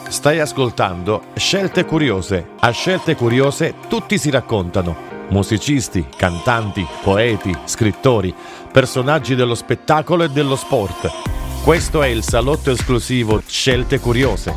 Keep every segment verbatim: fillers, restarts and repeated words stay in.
Stai ascoltando Scelte Curiose. A Scelte Curiose tutti si raccontano. Musicisti, cantanti, poeti, scrittori, personaggi dello spettacolo e dello sport. Questo è il salotto esclusivo Scelte Curiose.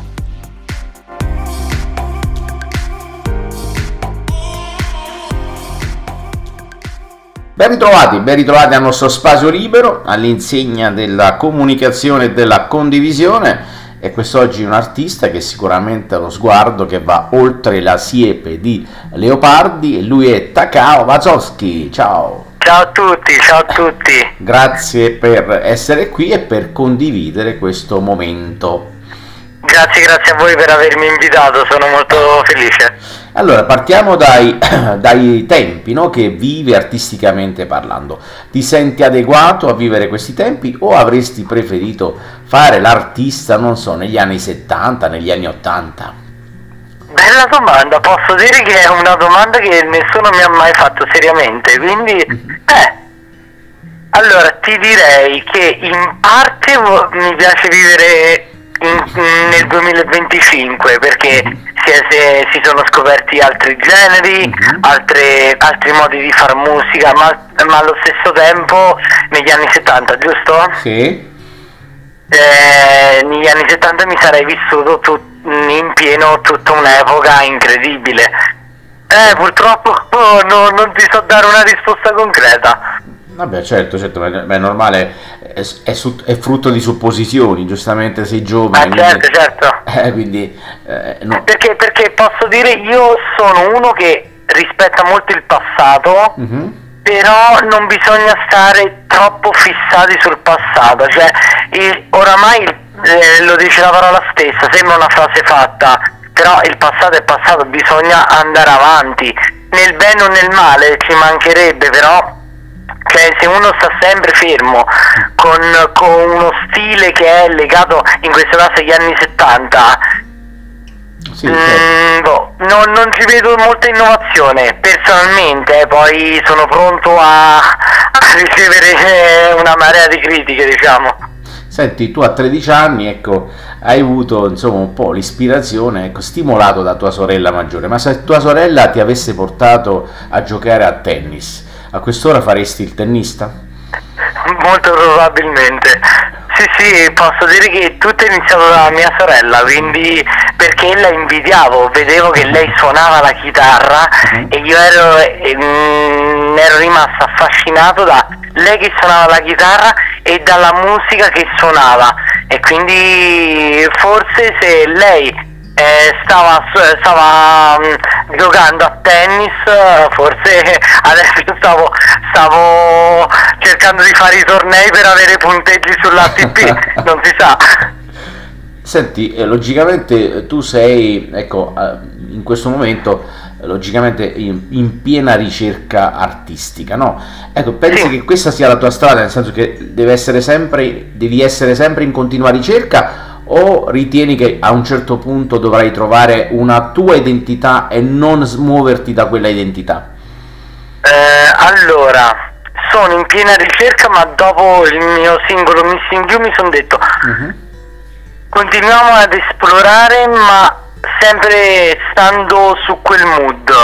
Ben ritrovati, ben ritrovati al nostro spazio libero, all'insegna della comunicazione e della condivisione. E quest'oggi un artista che sicuramente ha lo sguardo che va oltre la siepe di leopardi, e lui è Takao Wazowski. Ciao! Ciao a tutti, ciao a tutti! Grazie per essere qui e per condividere questo momento. Grazie, grazie a voi per avermi invitato, sono molto felice. Allora, partiamo dai, dai tempi, no, che vivi artisticamente parlando. Ti senti adeguato a vivere questi tempi o avresti preferito fare l'artista, non so, negli anni settanta, negli anni ottanta? Bella domanda, posso dire che è una domanda che nessuno mi ha mai fatto seriamente, quindi... eh. Allora, ti direi che in parte mi piace vivere... In, nel duemilaventicinque, perché si, è, si, si sono scoperti altri generi, uh-huh. altre, altri modi di far musica, ma, ma allo stesso tempo negli anni settanta, giusto? Sì. Eh, negli anni settanta mi sarei vissuto tut, in pieno tutta un'epoca incredibile. Eh, purtroppo oh, no, non ti so dare una risposta concreta. Vabbè, certo, certo, beh, è normale, è, è, è frutto di supposizioni, giustamente sei giovane. Ah, certo, quindi, certo. Eh, quindi, eh, no. perché, perché posso dire, io sono uno che rispetta molto il passato, uh-huh. però non bisogna stare troppo fissati sul passato, cioè il, oramai eh, lo dice la parola stessa, sembra una frase fatta, però il passato è passato, bisogna andare avanti, nel bene o nel male, ci mancherebbe, però... Cioè, se uno sta sempre fermo con, con uno stile che è legato in questo caso agli anni settanta, sì, mh, certo. boh, non, non ci vedo molta innovazione personalmente, eh, poi sono pronto a, a ricevere una marea di critiche, diciamo. Senti, tu a tredici anni, ecco, hai avuto insomma un po' l'ispirazione, ecco, stimolato da tua sorella maggiore, ma se tua sorella ti avesse portato a giocare a tennis, a quest'ora faresti il tennista? Molto probabilmente. Sì, sì, posso dire che tutto è iniziato da mia sorella, quindi perché la invidiavo, vedevo che lei suonava la chitarra uh-huh. e io ero, ehm, ero rimasto affascinato da lei che suonava la chitarra e dalla musica che suonava, e quindi forse se lei Eh, stava, stava um, giocando a tennis, forse adesso stavo, stavo cercando di fare i tornei per avere punteggi sull'A T P, non si sa. Senti, eh, logicamente tu sei, ecco, eh, in questo momento logicamente in, in piena ricerca artistica, no? Ecco, pensi sì. che questa sia la tua strada, nel senso che deve essere sempre, devi essere sempre in continua ricerca, o ritieni che a un certo punto dovrai trovare una tua identità e non smuoverti da quella identità? Eh, allora, sono in piena ricerca, ma dopo il mio singolo Missing You mi sono detto uh-huh. continuiamo ad esplorare, ma sempre stando su quel mood.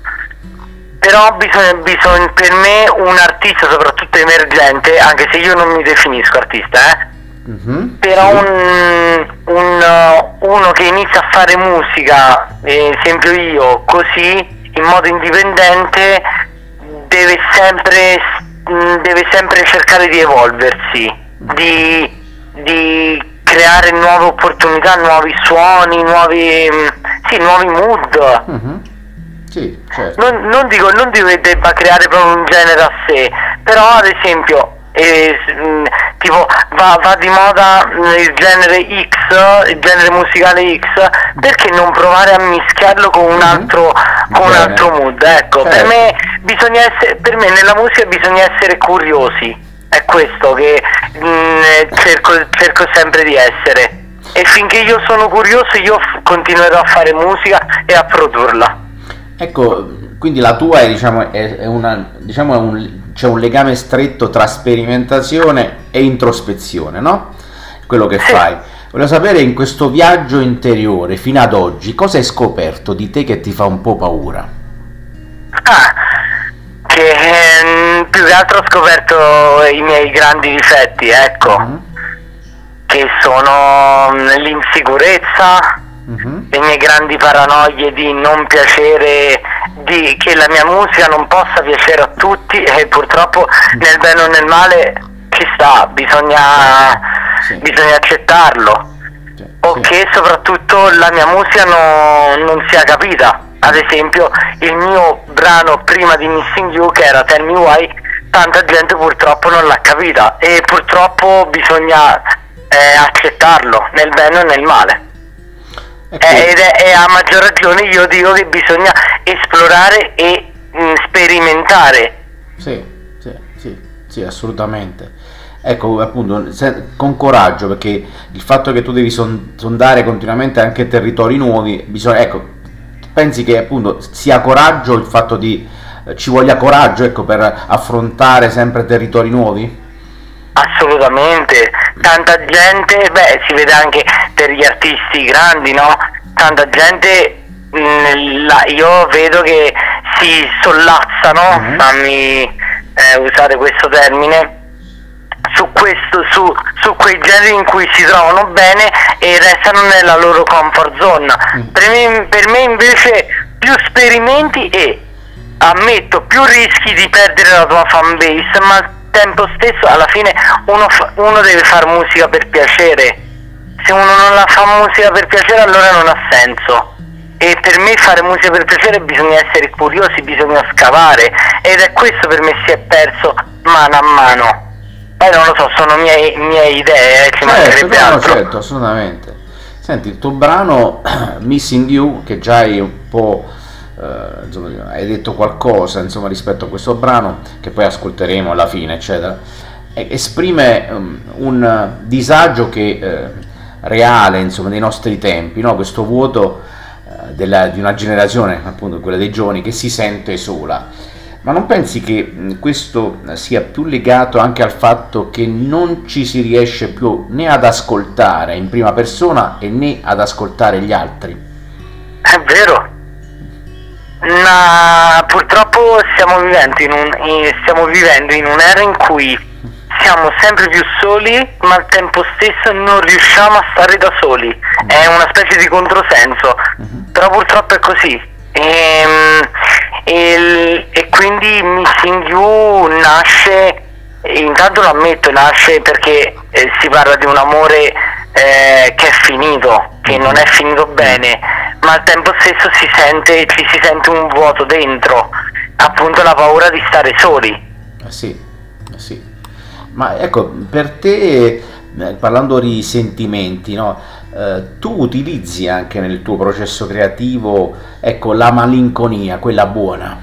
Però bisogna, bisogna per me un artista, soprattutto emergente, anche se io non mi definisco artista, eh Uh-huh, però sì. un, un, uno che inizia a fare musica, eh, esempio io, così in modo indipendente, deve sempre deve sempre cercare di evolversi, di, di creare nuove opportunità, nuovi suoni, nuovi sì, nuovi mood. Uh-huh. Sì, certo. non, non dico non dico che debba creare proprio un genere a sé, però ad esempio E, tipo va, va di moda il genere X, il genere musicale X, perché non provare a mischiarlo con un altro mm-hmm. con un altro mood? Ecco, certo. per me bisogna essere, per me nella musica bisogna essere curiosi, è questo che mh, cerco, cerco sempre di essere, e finché io sono curioso io f- continuerò a fare musica e a produrla. Ecco, quindi la tua è, diciamo, è, è una, diciamo, è un, c'è un legame stretto tra sperimentazione e introspezione, no? Quello che sì. fai. Voglio sapere, in questo viaggio interiore fino ad oggi, cosa hai scoperto di te che ti fa un po' paura? Ah, che ehm, più che altro ho scoperto i miei grandi difetti, ecco, Mm. che sono mm, l'insicurezza, Mhm. le mie grandi paranoie di non piacere, di che la mia musica non possa piacere a tutti, e purtroppo nel bene o nel male ci sta, bisogna, Sì. bisogna accettarlo. Sì, O sì. che soprattutto la mia musica no- non sia capita. Ad esempio il mio brano prima di Missing You, che era Tell Me Why, tanta gente purtroppo non l'ha capita, e purtroppo bisogna eh, accettarlo nel bene o nel male. Ecco, Eh, ed è, e a maggior ragione io dico che bisogna esplorare e mh, sperimentare. sì, sì, sì, sì, assolutamente. Ecco, appunto, se- con coraggio, perché il fatto che tu devi son- sondare continuamente anche territori nuovi, bisogna, ecco, pensi che appunto sia coraggio il fatto di, eh, ci voglia coraggio, ecco, per affrontare sempre territori nuovi? Assolutamente, tanta gente, beh, si vede anche per gli artisti grandi, no? Tanta gente, mh, la- io vedo che si sollazzano, Mhm. fammi eh, usare questo termine, su questo, su, su quei generi in cui si trovano bene e restano nella loro comfort zone. Mm. Per me, per me invece più sperimenti e, ammetto, più rischi di perdere la tua fan base, ma al tempo stesso alla fine uno, fa- uno deve fare musica per piacere. Se uno non la fa musica per piacere, allora non ha senso. E per me fare musica per piacere bisogna essere curiosi, bisogna scavare, ed è questo per me si è perso mano a mano. Poi non lo so, sono mie, mie idee, eh, ci Certo, mancherebbe no, no, altro. certo, assolutamente. Senti, il tuo brano Missing You, che già hai un po', eh, insomma, hai detto qualcosa, insomma, rispetto a questo brano, che poi ascolteremo alla fine, eccetera, e- esprime um, un disagio che, eh, reale, insomma, dei nostri tempi, no? Questo vuoto, eh, della- di una generazione, appunto quella dei giovani, che si sente sola. Ma non pensi che mh, questo sia più legato anche al fatto che non ci si riesce più né ad ascoltare in prima persona e né ad ascoltare gli altri? È vero, ma purtroppo stiamo vivendo in un, in- stiamo vivendo in un'era in cui siamo sempre più soli, ma al tempo stesso non riusciamo a stare da soli. È una specie di controsenso, però purtroppo è così. Ehm, E, il- e quindi Missing You nasce, intanto lo ammetto, nasce perché eh, si parla di un amore eh, che è finito, che non è finito bene, ma al tempo stesso si sente, ci si sente un vuoto dentro, appunto la paura di stare soli. Eh sì, eh sì. Ma ecco, per te, eh, parlando di sentimenti, no? Eh, tu utilizzi anche nel tuo processo creativo, ecco, la malinconia, quella buona.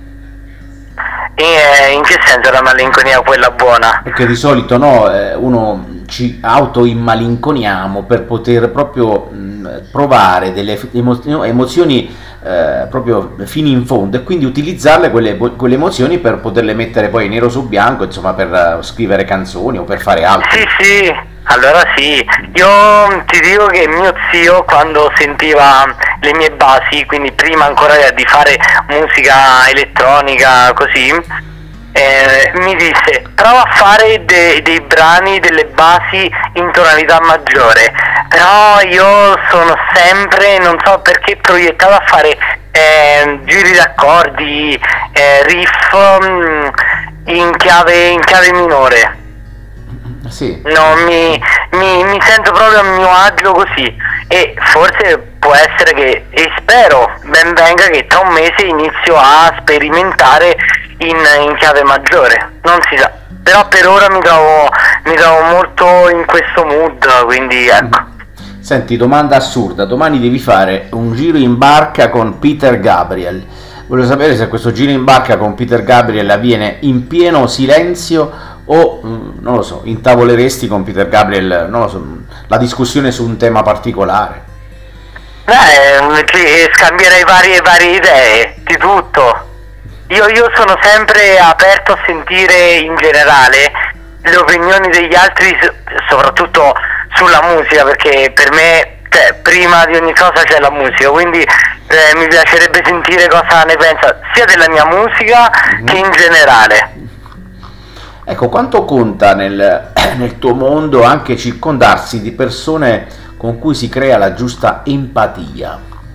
E eh, in che senso la malinconia quella buona? Perché di solito no, eh, uno ci auto-immalinconiamo per poter proprio mh, provare delle emo- emozioni eh, proprio fino in fondo, e quindi utilizzarle quelle, quelle emozioni per poterle mettere poi nero su bianco, insomma, per eh, scrivere canzoni o per fare altro. Sì, sì, allora sì, io ti dico che mio zio, quando sentiva le mie basi, quindi prima ancora di fare musica elettronica così, eh, mi disse prova a fare de- dei brani, delle basi in tonalità maggiore, però io sono sempre, non so perché, proiettato a fare eh, giri d'accordi, eh, riff mm, in chiave, in chiave minore. Sì. No, mi, mi, mi sento proprio a mio agio così, e forse può essere che, e spero ben venga, che tra un mese inizio a sperimentare in, in chiave maggiore, non si sa, però per ora mi trovo, mi trovo molto in questo mood, quindi ecco. Senti, domanda assurda, domani devi fare un giro in barca con Peter Gabriel. Voglio sapere se questo giro in barca con Peter Gabriel avviene in pieno silenzio o, mm, non lo so, intavoleresti con Peter Gabriel, non lo so, la discussione su un tema particolare. Beh, ci scambierei varie, varie idee di tutto. Io, io sono sempre aperto a sentire in generale le opinioni degli altri, s- soprattutto sulla musica, perché per me, cioè, prima di ogni cosa c'è la musica, quindi eh, mi piacerebbe sentire cosa ne pensa sia della mia musica mm-hmm. che in generale. Ecco, quanto conta nel, nel tuo mondo anche circondarsi di persone con cui si crea la giusta empatia?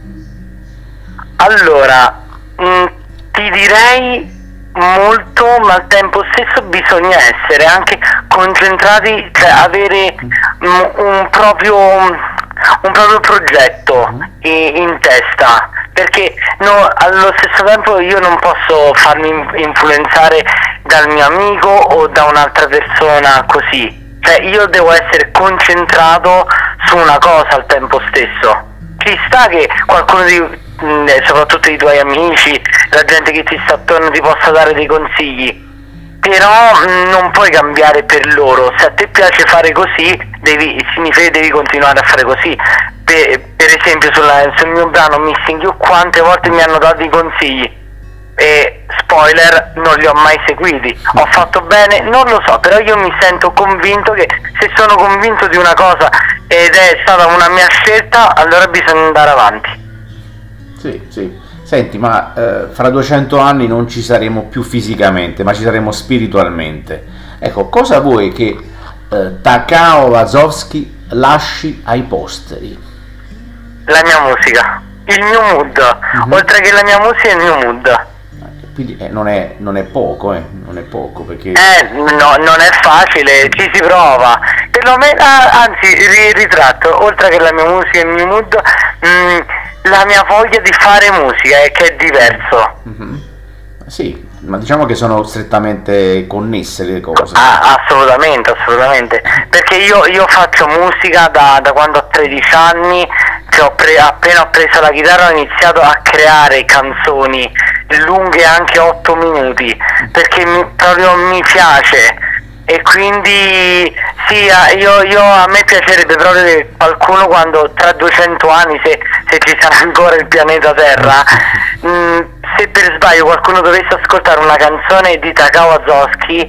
Allora, mh, ti direi molto, ma al tempo stesso bisogna essere anche concentrati, cioè avere mh, un proprio un proprio progetto in, in testa, perché no, allo stesso tempo io non posso farmi influenzare dal mio amico o da un'altra persona così, cioè io devo essere concentrato su una cosa al tempo stesso. Ci sta che qualcuno di soprattutto i tuoi amici, la gente che ti sta attorno ti possa dare dei consigli, però non puoi cambiare per loro. Se a te piace fare così, devi, significa che devi continuare a fare così. Per, per esempio sulla, sul mio brano Missing You quante volte mi hanno dato i consigli e spoiler, non li ho mai seguiti. Ho fatto bene? Non lo so, però io mi sento convinto che se sono convinto di una cosa ed è stata una mia scelta, allora bisogna andare avanti. Sì, sì. Senti, ma eh, fra duecento anni non ci saremo più fisicamente, ma ci saremo spiritualmente. Ecco, cosa vuoi che eh, Takao Wazowski lasci ai posteri? La mia musica, il mio mood, mm-hmm. oltre che la mia musica, il mio mood. Quindi eh, non, è, non è poco, eh, non è poco perché... Eh, no, non è facile, ci si prova. Perlomeno, anzi, ritratto, oltre che la mia musica e il mio mood, mh, la mia voglia di fare musica, è che è diverso. Mm-hmm. Sì, ma diciamo che sono strettamente connesse le cose. Ah, assolutamente, assolutamente. Perché io, io faccio musica da, da quando ho tredici anni, che ho pre- appena ho preso la chitarra ho iniziato a creare canzoni lunghe anche otto minuti, perché mi, proprio mi piace. E quindi sì, io, io a me piacerebbe proprio che qualcuno, quando tra duecento anni, se, se ci sarà ancora il pianeta Terra, mh, se per sbaglio qualcuno dovesse ascoltare una canzone di Takao Wazowski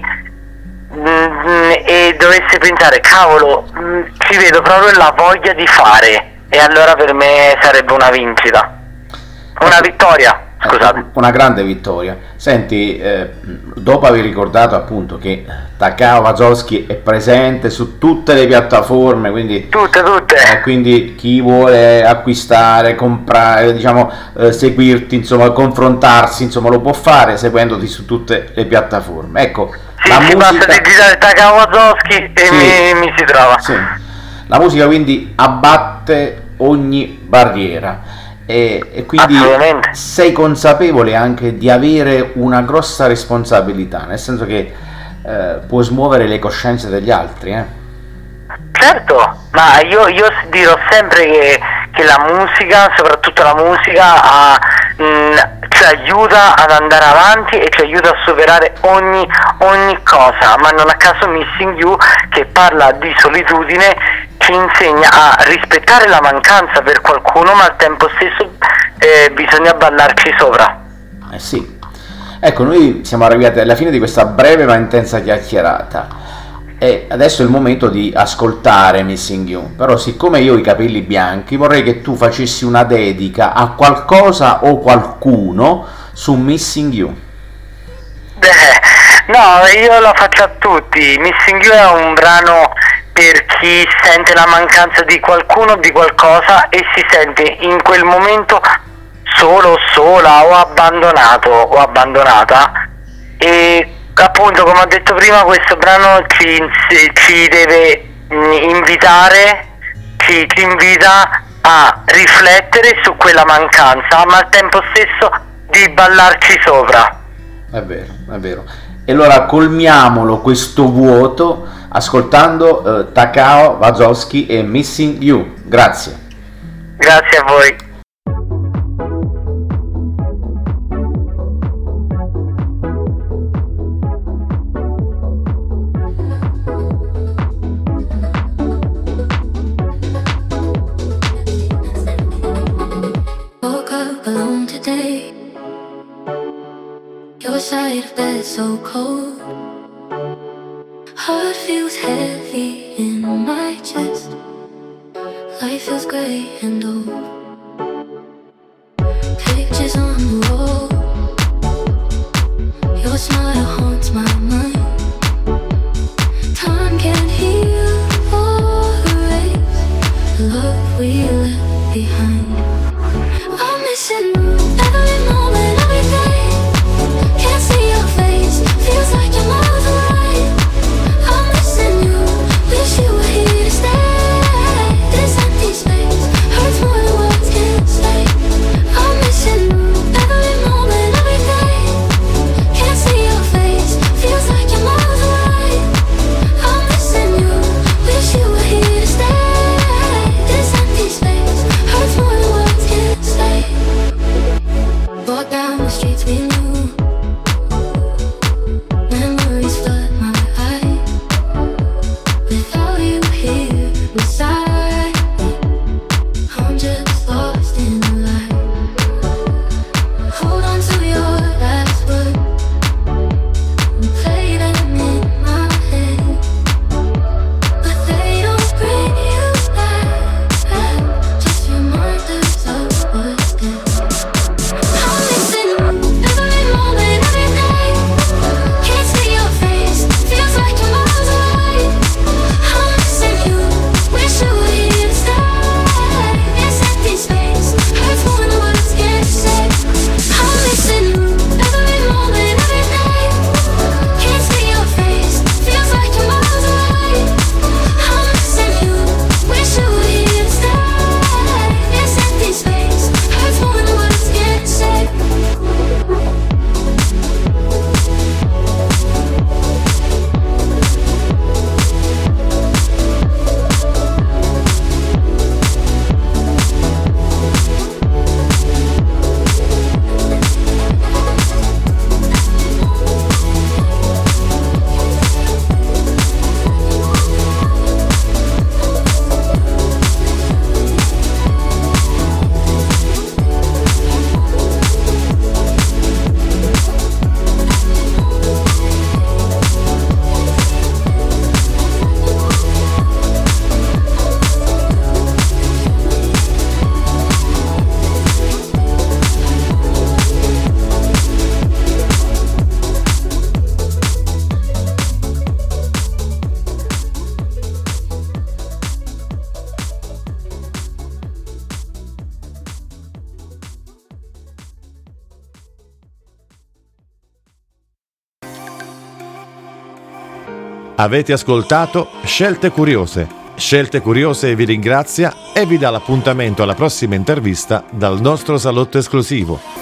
mh, e dovesse pensare cavolo, mh, ci vedo proprio la voglia di fare, e allora per me sarebbe una vincita, una vittoria. Scusate. Una grande vittoria. Senti, eh, dopo aver ricordato appunto che Takao Wazowski è presente su tutte le piattaforme, quindi tutte, tutte. Eh, quindi chi vuole acquistare, comprare, diciamo, eh, seguirti, insomma, confrontarsi, insomma, lo può fare seguendoti su tutte le piattaforme. Ecco, sì, la si musica... basta digitare Takao Wazowski e sì, mi, mi si trova. Sì. La musica quindi abbatte ogni barriera. E, e quindi sei consapevole anche di avere una grossa responsabilità, nel senso che eh, puoi smuovere le coscienze degli altri, eh? Certo, ma io, io dirò sempre che, che la musica, soprattutto la musica, ha, mh, ci aiuta ad andare avanti e ci aiuta a superare ogni, ogni cosa, ma non a caso Missing You, che parla di solitudine, ci insegna a rispettare la mancanza per qualcuno, ma al tempo stesso eh, bisogna ballarci sopra. Eh sì. Ecco, noi siamo arrivati alla fine di questa breve ma intensa chiacchierata e adesso è il momento di ascoltare Missing You, però siccome io ho i capelli bianchi vorrei che tu facessi una dedica a qualcosa o qualcuno su Missing You. Eh, no, io lo faccio a tutti. Missing You è un brano per chi sente la mancanza di qualcuno o di qualcosa e si sente in quel momento solo, sola o abbandonato o abbandonata, e appunto, come ho detto prima, questo brano ci, ci deve invitare, ci, ci invita a riflettere su quella mancanza, ma al tempo stesso di ballarci sopra. È vero, è vero. E allora colmiamolo questo vuoto ascoltando eh, Takao Wazowski e Missing You. Grazie. Grazie a voi. Woke up alone today. Your side of bed so cold. Heart feels heavy in my chest. Life feels grey and old. Pictures on the wall. Your smile haunts my mind. Time can't heal or erase the love we left behind. I'm missing you every moment, every day. Can't see your face, feels like you're miles away. I'm missing you, wish you were here to stay. This empty space hurts more than words can say. I'm missing you every moment, every day. Can't see your face, feels like you're miles away. I'm missing you, wish you were here to stay. This empty space hurts more than words can say. Walk down the streets we knew. Memories flood my eyes. Without you here beside me, I'm just lost in the light. Hold on to your last word and play them in my head, but they don't bring you back, just reminders of what's dead. I'm missing you every moment, every day. Can't see your face, feels like you're miles away. I'm missing you, wish you were here to stay. This empty space hurts more than words can say. I'm missing you every moment, every day. Can't see your face, feels like you're miles away. I'm missing you, wish you were here to stay. This empty space hurts more than words can say. Avete ascoltato Scelte Curiose. Scelte Curiose vi ringrazia e vi dà l'appuntamento alla prossima intervista dal nostro salotto esclusivo.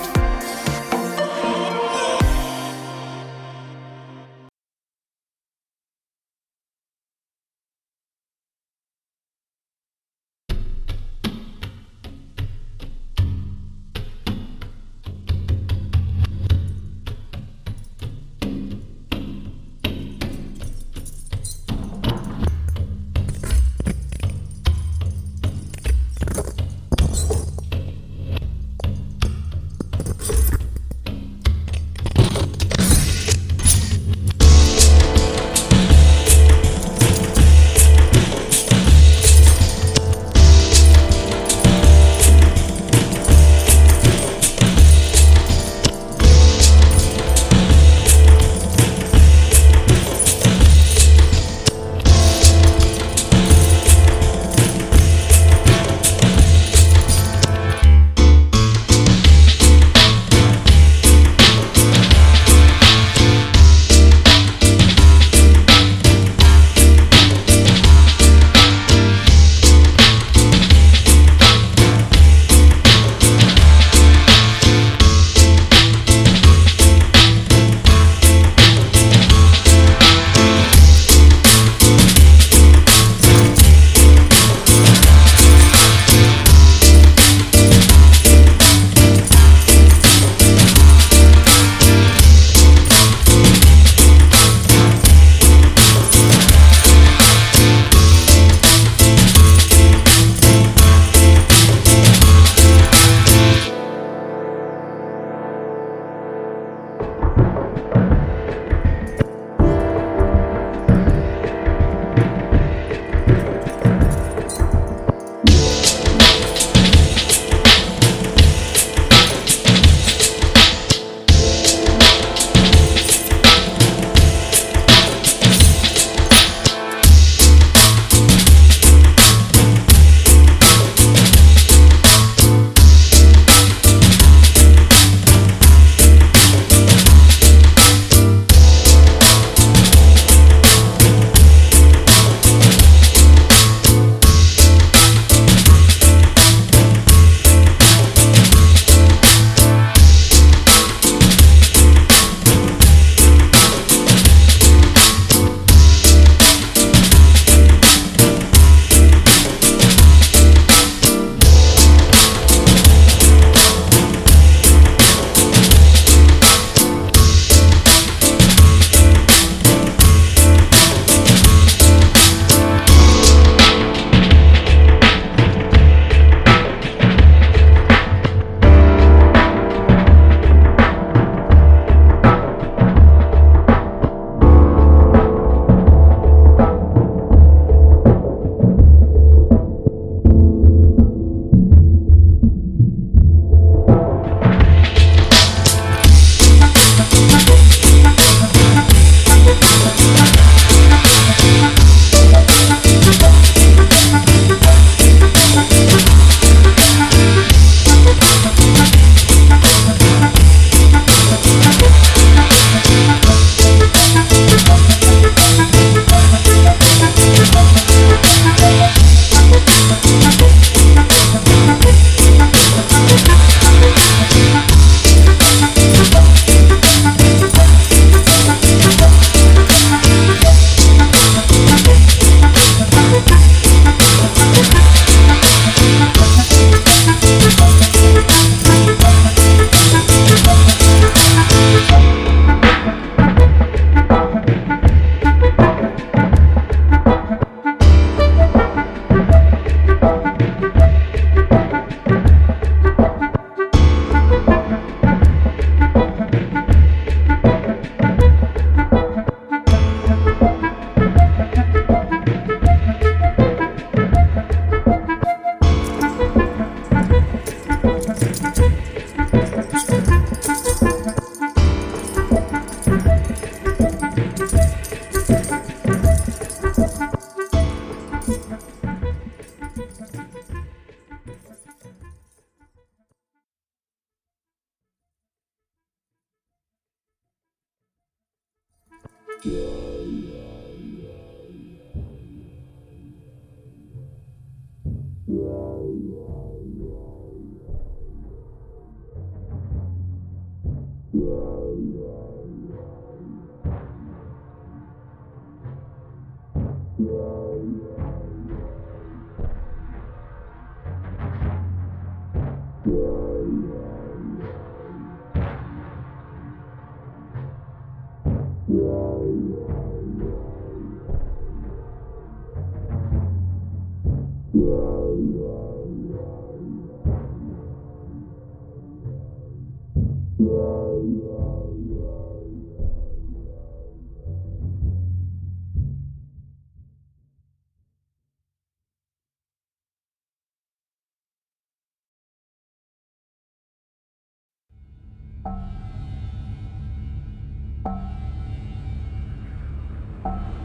Thank